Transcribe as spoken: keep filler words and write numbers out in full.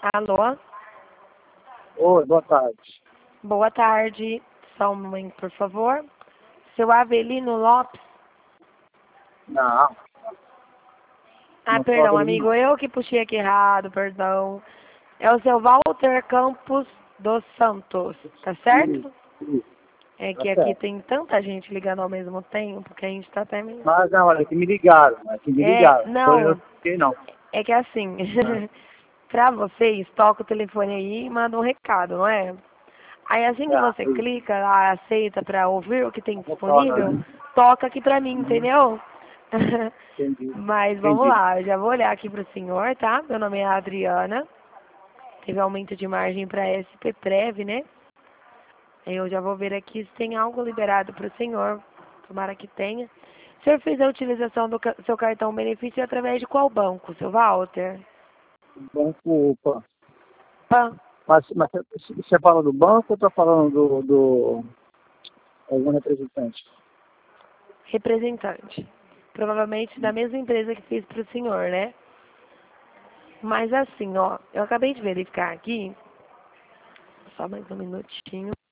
Alô? Oi, boa tarde. Boa tarde. Só um momento, por favor. Seu Avelino Lopes? Não. Ah, Não sou perdão, Avelino, amigo. Eu que puxei aqui errado, perdão. É o seu Walter Campos dos Santos, tá não. Isso, certo? isso, É tá que aqui certo. tem tanta gente ligando ao mesmo tempo que a gente tá até meio... Mas não, olha, que me ligaram, é que me É, ligaram. Foi eu não, que fiquei, não. é que é assim, Ah, pra vocês, toca o telefone aí e manda um recado, não é? Aí assim que tá, você isso. clica lá, aceita pra ouvir o que tem Vou falar, disponível, né? toca aqui pra mim, Uhum. entendeu? Entendi, Mas vamos entendi. lá, eu já vou olhar aqui pro senhor, tá? Meu nome é Adriana. Teve aumento de margem para S P Prev, né? Eu já vou ver aqui se tem algo liberado para o senhor. Tomara que tenha. O senhor fez a utilização do ca- seu cartão benefício através de qual banco, seu Walter? Banco, opa. Pan, Mas, mas você você fala do banco ou tá falando do, do algum representante? representante. Provavelmente da mesma empresa que fiz para o senhor, né? Mas assim, ó, eu acabei de verificar aqui. Só mais um minutinho.